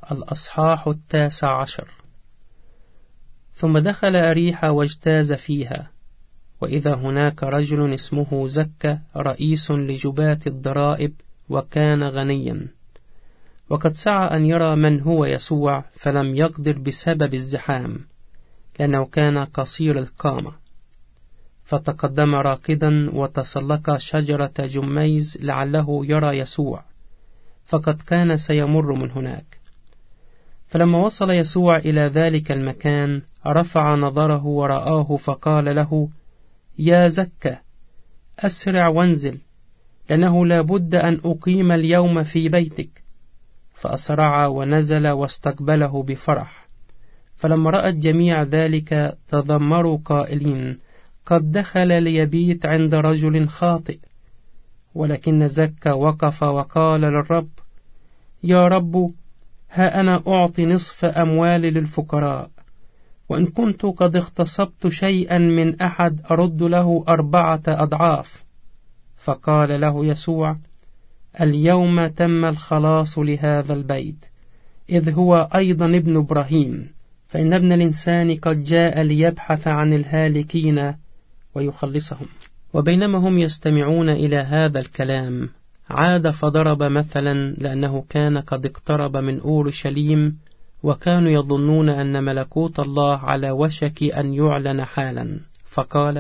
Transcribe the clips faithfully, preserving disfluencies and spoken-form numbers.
الأصحاح التاسع عشر. ثم دخل أريحة واجتاز فيها، وإذا هناك رجل اسمه زكا رئيس لجباة الضرائب، وكان غنيا، وقد سعى أن يرى من هو يسوع، فلم يقدر بسبب الزحام، لأنه كان قصير القامة. فتقدم راكدا وتسلق شجرة جميز لعله يرى يسوع، فقد كان سيمر من هناك. فلما وصل يسوع إلى ذلك المكان رفع نظره ورآه، فقال له: يا زكا، أسرع وانزل، لأنه لا بد أن أقيم اليوم في بيتك. فأسرع ونزل واستقبله بفرح. فلما رأت جميع ذلك تذمروا قائلين: قد دخل ليبيت عند رجل خاطئ. ولكن زكا وقف وقال للرب: يا رب، ها أنا أعطي نصف أموالي للفقراء، وإن كنت قد اغتصبت شيئا من أحد أرد له أربعة أضعاف. فقال له يسوع: اليوم تم الخلاص لهذا البيت، إذ هو أيضا ابن إبراهيم، فإن ابن الإنسان قد جاء ليبحث عن الهالكين ويخلصهم. وبينما هم يستمعون إلى هذا الكلام، عاد فضرب مثلا، لأنه كان قد اقترب من أورشليم، وكانوا يظنون أن ملكوت الله على وشك أن يعلن حالا. فقال: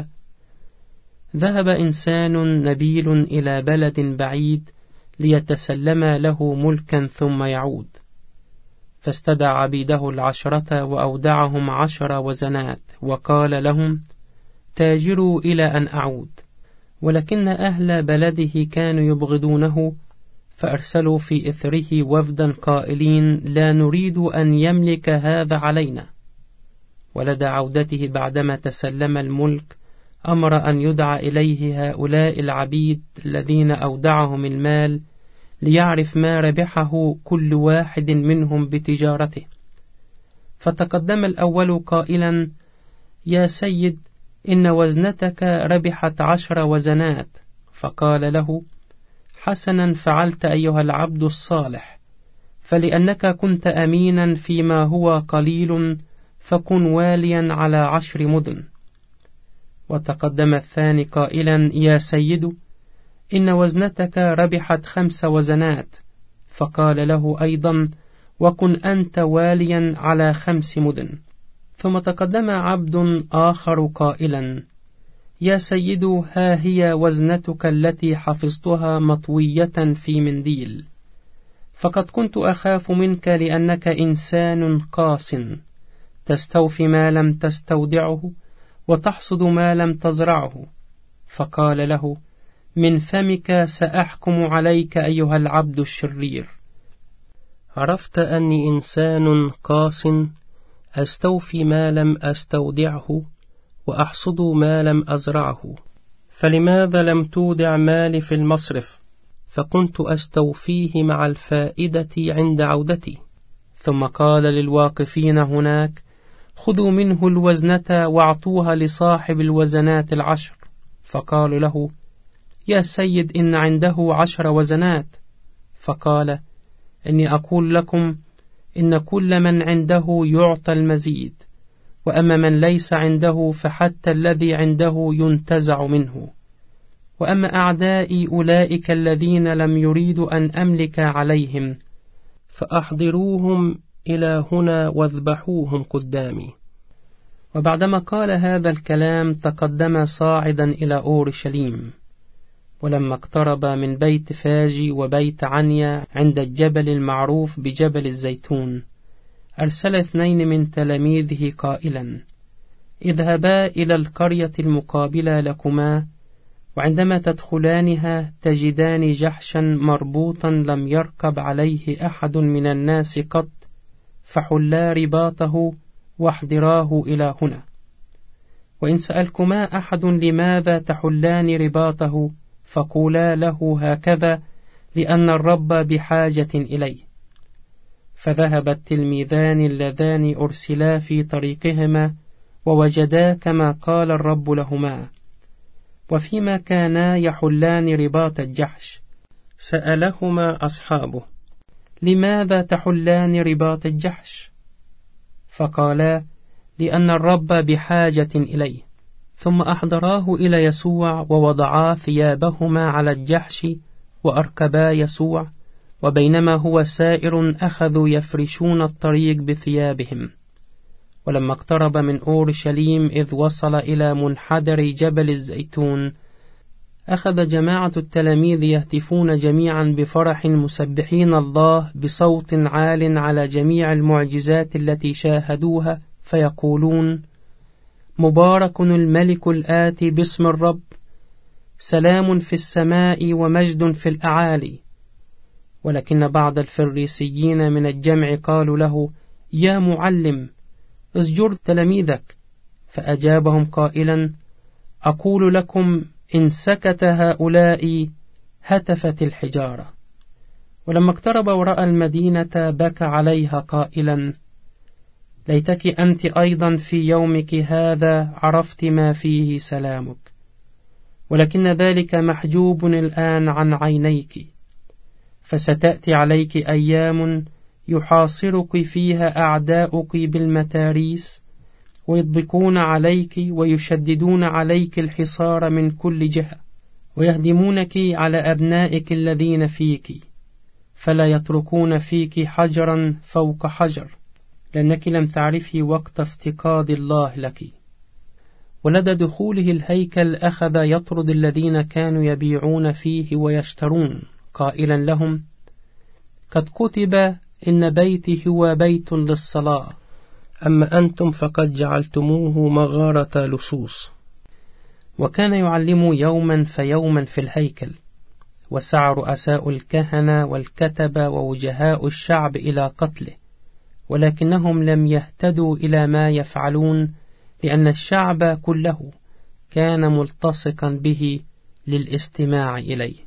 ذهب إنسان نبيل إلى بلد بعيد ليتسلم له ملكا ثم يعود، فاستدعى عبيده العشرة وأودعهم عشر وزنات، وقال لهم: تاجروا إلى أن أعود. ولكن أهل بلده كانوا يبغضونه، فأرسلوا في إثره وفدا قائلين: لا نريد أن يملك هذا علينا. ولدى عودته بعدما تسلم الملك أمر أن يدعى إليه هؤلاء العبيد الذين أودعهم المال، ليعرف ما ربحه كل واحد منهم بتجارته. فتقدم الأول قائلا: يا سيد، إن وزنتك ربحت عشر وزنات. فقال له: حسنا فعلت أيها العبد الصالح، فلأنك كنت أمينا فيما هو قليل، فكن واليا على عشر مدن. وتقدم الثاني قائلا: يا سيد، إن وزنتك ربحت خمس وزنات. فقال له أيضا: وكن أنت واليا على خمس مدن. ثم تقدم عبد آخر قائلا: يا سيد، ها هي وزنتك التي حفظتها مطوية في منديل، فقد كنت أخاف منك لأنك إنسان قاس، تستوفي ما لم تستودعه وتحصد ما لم تزرعه. فقال له: من فمك سأحكم عليك أيها العبد الشرير. عرفت أني إنسان قاس، أستوفي ما لم أستودعه وأحصد ما لم أزرعه، فلماذا لم تودع مالي في المصرف، فكنت أستوفيه مع الفائدة عند عودتي. ثم قال للواقفين هناك: خذوا منه الوزنة واعطوها لصاحب الوزنات العشر. فقالوا له: يا سيد، إن عنده عشر وزنات. فقال: إني أقول لكم إن كل من عنده يعطى المزيد، وأما من ليس عنده فحتى الذي عنده ينتزع منه. وأما أعدائي أولئك الذين لم يريدوا أن أملك عليهم، فأحضروهم إلى هنا واذبحوهم قدامي. وبعدما قال هذا الكلام تقدم صاعدا إلى أورشليم. ولما اقترب من بيت فاجي وبيت عنيا عند الجبل المعروف بجبل الزيتون، أرسل اثنين من تلاميذه قائلا: اذهبا إلى القرية المقابلة لكما، وعندما تدخلانها تجدان جحشا مربوطا لم يركب عليه أحد من الناس قط، فحلا رباطه واحضراه إلى هنا. وإن سألكما أحد لماذا تحلان رباطه، فقولا له هكذا: لأن الرب بحاجة إليه. فذهب التلميذان اللذان أرسلا في طريقهما، ووجدا كما قال الرب لهما. وفيما كانا يحلان رباط الجحش، سألهما أصحابه: لماذا تحلان رباط الجحش؟ فقالا: لأن الرب بحاجة إليه. ثم أحضراه إلى يسوع ووضعا ثيابهما على الجحش وأركبا يسوع، وبينما هو سائر أخذوا يفرشون الطريق بثيابهم. ولما اقترب من أورشليم إذ وصل إلى منحدر جبل الزيتون، أخذ جماعة التلاميذ يهتفون جميعا بفرح مسبحين الله بصوت عال على جميع المعجزات التي شاهدوها، فيقولون: مبارك الملك الآتي باسم الرب، سلام في السماء ومجد في الأعالي. ولكن بعض الفريسيين من الجمع قالوا له: يا معلم، اسجر تلاميذك. فأجابهم قائلا: أقول لكم إن سكت هؤلاء هتفت الحجارة. ولما اقترب ورأى المدينة بكى عليها قائلا: ليتك أنت أيضا في يومك هذا عرفت ما فيه سلامك، ولكن ذلك محجوب الآن عن عينيك. فستأتي عليك أيام يحاصرك فيها أعداؤك بالمتاريس، ويضبقون عليك ويشددون عليك الحصار من كل جهة، ويهدمونك على أبنائك الذين فيك، فلا يتركون فيك حجرا فوق حجر، لأنك لم تعرفي وقت افتقاد الله لك. ولدى دخوله الهيكل أخذ يطرد الذين كانوا يبيعون فيه ويشترون، قائلا لهم: قد كتب إن بيتي هو بيت للصلاة، أما أنتم فقد جعلتموه مغارة لصوص. وكان يعلم يوما فيوما في الهيكل، وسعى رؤساء الكهنة والكتبة ووجهاء الشعب إلى قتله، ولكنهم لم يهتدوا إلى ما يفعلون، لأن الشعب كله كان ملتصقا به للاستماع إليه.